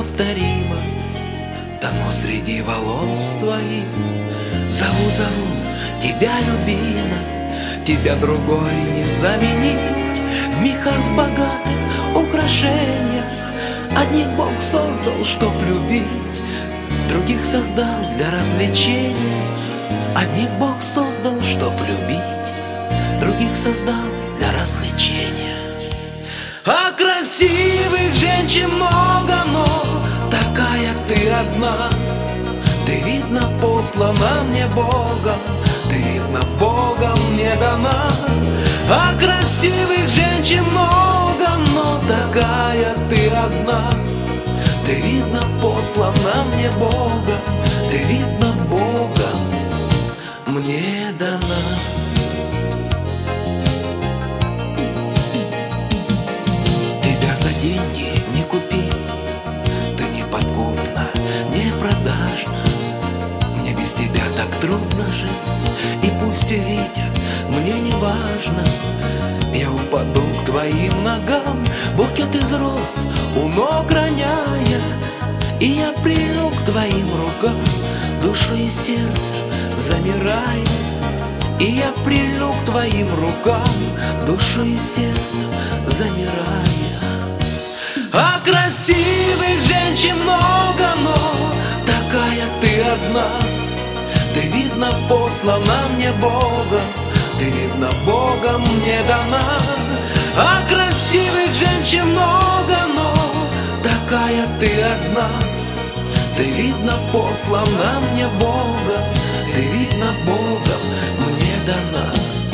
неповторима, давно среди волос твоих. Зову тебя, любима, тебя другой не заменить. В мехах богатых украшениях одних Бог создал, чтоб любить, других создал для развлечения. Одних Бог создал, чтоб любить, других создал для развлечения. А красивых женщин много, но такая ты одна. Ты, видно, послана мне Богом, ты, видно, Богом мне дана. А красивых женщин много, но такая ты одна. Ты, видно, послана мне Богом, ты, видно, Богом мне дана. Тебя за деньги не купить, ты неподкупна, не продажна. Мне без тебя так трудно жить, и пусть все видят, мне не важно. Я упаду к твоим ногам, букет из роз у ног роняя, и я прильну к твоим рукам, душой и сердцем замирая. И я прильну к твоим рукам, душой и сердцем замирая. А красивых женщин много, но такая ты одна. Ты, видно, послана мне Богом, ты, видно, Богом мне дана. А красивых женщин много, но такая ты одна. Ты, видно, послана мне Богом, ты, видно, Богом мне дана.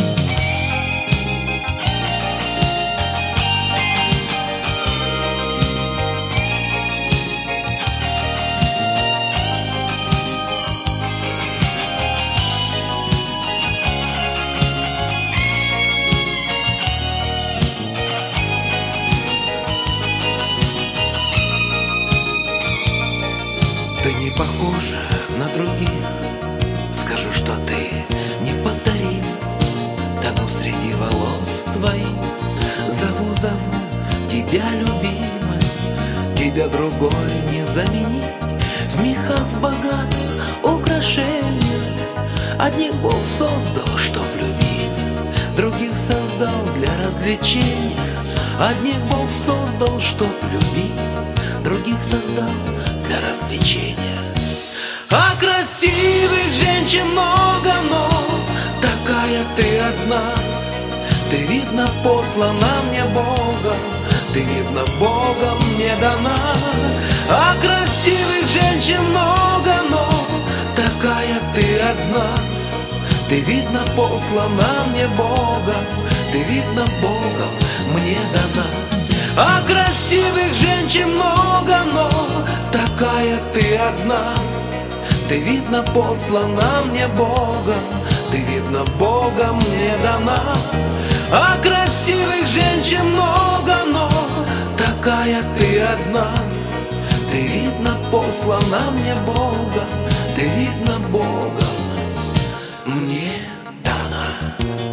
Ты не похожа на других, скажу, что ты неповторим. Тону среди волос твоих, зову тебя, любимая, тебя другой не заменить. В мехах богатых украшениях одних Бог создал, чтоб любить, других создал для развлечения. Одних Бог создал, чтоб любить, других создал для развлечения. А красивых женщин много, но такая ты одна. Ты, видно, послана мне Богом, ты, видно, Богом мне дана. А красивых женщин много, но такая ты одна. Ты, видно, послана мне Богом, ты, видно, Богом мне дана. А красивых женщин много, но такая ты одна. Ты, видно, послана мне Богом, ты, видно, Богом мне дана. А красивых женщин много, но такая ты одна. Ты, видно, послана мне Богом, ты, видно, Богом мне дана.